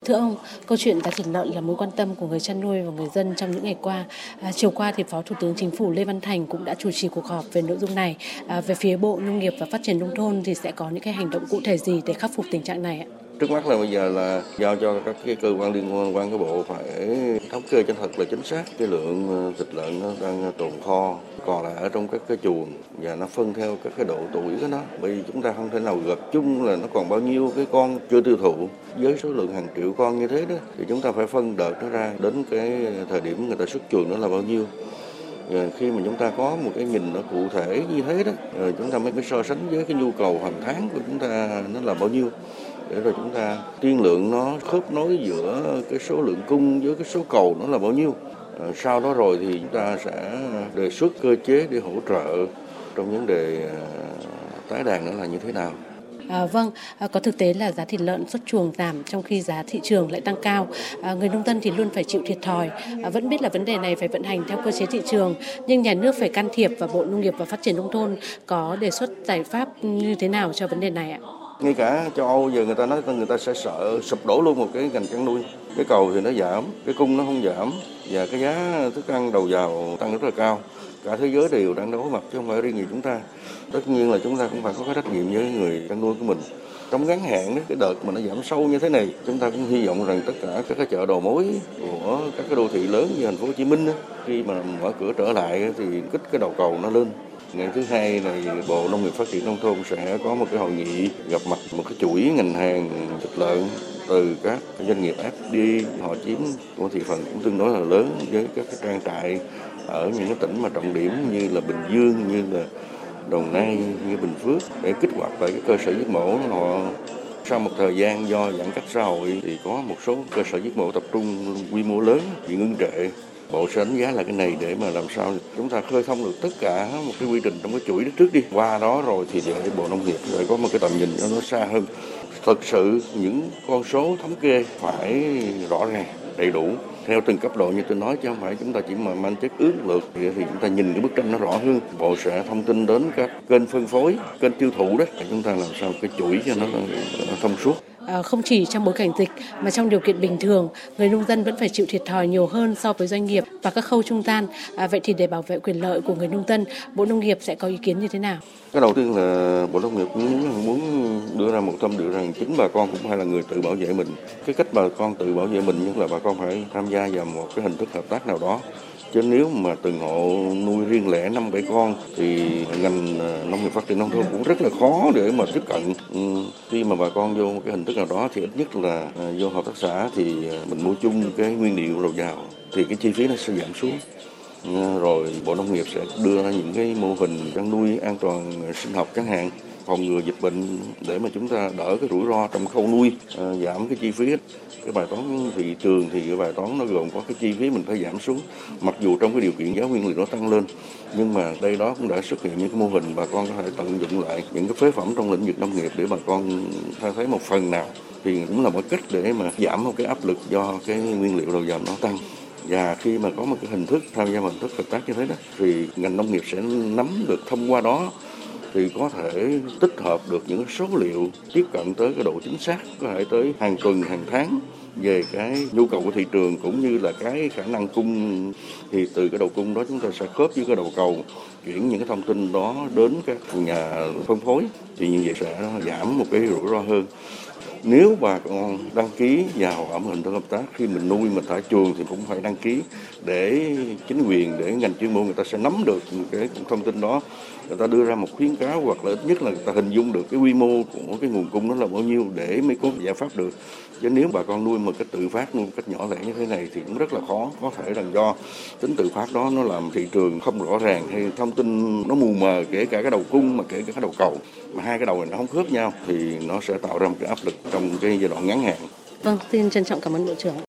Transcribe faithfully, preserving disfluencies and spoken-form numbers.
Thưa ông, câu chuyện giá thịt lợn là mối quan tâm của người chăn nuôi và người dân trong những ngày qua. À, chiều qua thì Phó Thủ tướng Chính phủ Lê Văn Thành cũng đã chủ trì cuộc họp về nội dung này. À, về phía Bộ Nông nghiệp và Phát triển Nông thôn thì sẽ có những cái hành động cụ thể gì để khắc phục tình trạng này ạ? Trước mắt là bây giờ là giao cho các cái cơ quan liên quan cái bộ phải thống kê cho thật là chính xác cái lượng thịt lợn nó đang tồn kho, còn lại ở trong các cái chuồng và nó phân theo các cái độ tuổi của nó. Bởi vì chúng ta không thể nào gộp chung là nó còn bao nhiêu cái con chưa tiêu thụ với số lượng hàng triệu con như thế đó, thì chúng ta phải phân đợt nó ra đến cái thời điểm người ta xuất chuồng nó là bao nhiêu. Rồi khi mà chúng ta có một cái nhìn nó cụ thể như thế đó, rồi chúng ta mới mới so sánh với cái nhu cầu hàng tháng của chúng ta nó là bao nhiêu, để rồi chúng ta tiên lượng nó khớp nối giữa cái số lượng cung với cái số cầu nó là bao nhiêu. À, sau đó rồi thì chúng ta sẽ đề xuất cơ chế để hỗ trợ trong vấn đề tái đàn nữa là như thế nào. À, vâng, à, có thực tế là giá thịt lợn xuất chuồng giảm trong khi giá thị trường lại tăng cao. À, người nông dân thì luôn phải chịu thiệt thòi. À, vẫn biết là vấn đề này phải vận hành theo cơ chế thị trường, nhưng nhà nước phải can thiệp và Bộ Nông nghiệp và Phát triển Nông thôn có đề xuất giải pháp như thế nào cho vấn đề này ạ? Ngay cả châu Âu giờ người ta nói người ta sẽ sợ sụp đổ luôn một cái ngành chăn nuôi. Cái cầu thì nó giảm, cái cung nó không giảm và cái giá thức ăn đầu vào tăng rất là cao. Cả thế giới đều đang đối mặt chứ không phải riêng gì chúng ta. Tất nhiên là chúng ta cũng phải có cái trách nhiệm với người chăn nuôi của mình. Trong ngắn hạn đó, cái đợt mà nó giảm sâu như thế này, chúng ta cũng hy vọng rằng tất cả các cái chợ đầu mối của các cái đô thị lớn như thành phố Hồ Chí Minh đó, khi mà mở cửa trở lại thì kích cái đầu cầu nó lên. Ngày thứ hai này Bộ Nông nghiệp Phát triển Nông thôn sẽ có một cái hội nghị gặp mặt một cái chuỗi ngành hàng thịt lợn từ các doanh nghiệp ép đê i, họ chiếm một thị phần cũng tương đối là lớn với các cái trang trại ở những cái tỉnh mà trọng điểm như là Bình Dương, như là Đồng Nai, như Bình Phước để kích hoạt lại cái cơ sở giết mổ. Họ sau một thời gian do giãn cách xã hội thì có một số cơ sở giết mổ tập trung quy mô lớn bị ngưng trệ. Bộ sẽ đánh giá là cái này để mà làm sao chúng ta khơi thông được tất cả một cái quy trình trong cái chuỗi đó trước đi. Qua đó rồi thì để Bộ Nông nghiệp để có một cái tầm nhìn cho nó xa hơn. Thực sự những con số thống kê phải rõ ràng, đầy đủ theo từng cấp độ như tôi nói, chứ không phải chúng ta chỉ mà mang chất ước lược thì, thì chúng ta nhìn cái bức tranh nó rõ hơn. Bộ sẽ thông tin đến các kênh phân phối, kênh tiêu thụ đó để chúng ta làm sao cái chuỗi cho nó, nó thông suốt. À, không chỉ trong bối cảnh dịch mà trong điều kiện bình thường, người nông dân vẫn phải chịu thiệt thòi nhiều hơn so với doanh nghiệp và các khâu trung gian. À, vậy thì để bảo vệ quyền lợi của người nông dân, Bộ Nông nghiệp sẽ có ý kiến như thế nào? Cái đầu tiên là Bộ Nông nghiệp cũng muốn đưa ra một thông điệp rằng chính bà con cũng phải là người tự bảo vệ mình. Cái cách bà con tự bảo vệ mình nhất là bà con phải tham gia vào một cái hình thức hợp tác nào đó. Chứ nếu mà từng hộ nuôi riêng lẻ năm bảy con thì ngành nông nghiệp phát triển nông thôn cũng rất là khó để mà tiếp cận. Khi mà bà con vô một cái hình thức nào đó thì ít nhất là vô hợp tác xã thì mình mua chung cái nguyên liệu đầu vào thì cái chi phí nó sẽ giảm xuống. Rồi Bộ Nông nghiệp sẽ đưa ra những cái mô hình chăn nuôi an toàn sinh học chẳng hạn, phòng ngừa dịch bệnh để mà chúng ta đỡ cái rủi ro trong khâu nuôi, giảm cái chi phí. Cái bài toán thị trường thì cái bài toán nó gồm có cái chi phí mình phải giảm xuống, mặc dù trong cái điều kiện giá nguyên liệu nó tăng lên, nhưng mà đây đó cũng đã xuất hiện những cái mô hình bà con có thể tận dụng lại những cái phế phẩm trong lĩnh vực nông nghiệp để bà con thay thế một phần nào, thì cũng là một cách để mà giảm một cái áp lực do cái nguyên liệu đầu vào nó tăng. Và khi mà có một cái hình thức tham gia một hình thức hợp tác như thế đó thì ngành nông nghiệp sẽ nắm được thông qua đó thì có thể tích hợp được những số liệu tiếp cận tới cái độ chính xác, có thể tới hàng tuần, hàng tháng về cái nhu cầu của thị trường cũng như là cái khả năng cung. Thì từ cái đầu cung đó chúng ta sẽ khớp với cái đầu cầu, chuyển những cái thông tin đó đến các nhà phân phối thì như vậy sẽ giảm một cái rủi ro hơn. Nếu bà con đăng ký vào ở một hình thức hợp tác, khi mình nuôi mình thả chuồng thì cũng phải đăng ký để chính quyền, để ngành chuyên môn người ta sẽ nắm được cái thông tin đó, người ta đưa ra một khuyến cáo hoặc là ít nhất là người ta hình dung được cái quy mô của cái nguồn cung đó là bao nhiêu để mới có giải pháp được. Chứ nếu bà con nuôi một cách tự phát, nuôi một cách nhỏ lẻ như thế này thì cũng rất là khó. Có thể là do tính tự phát đó nó làm thị trường không rõ ràng hay thông tin nó mù mờ, kể cả cái đầu cung mà kể cả cái đầu cầu, mà hai cái đầu này nó không khớp nhau thì nó sẽ tạo ra một cái áp lực trong cái giai đoạn ngắn hạn. Vâng, xin trân trọng cảm ơn Bộ trưởng.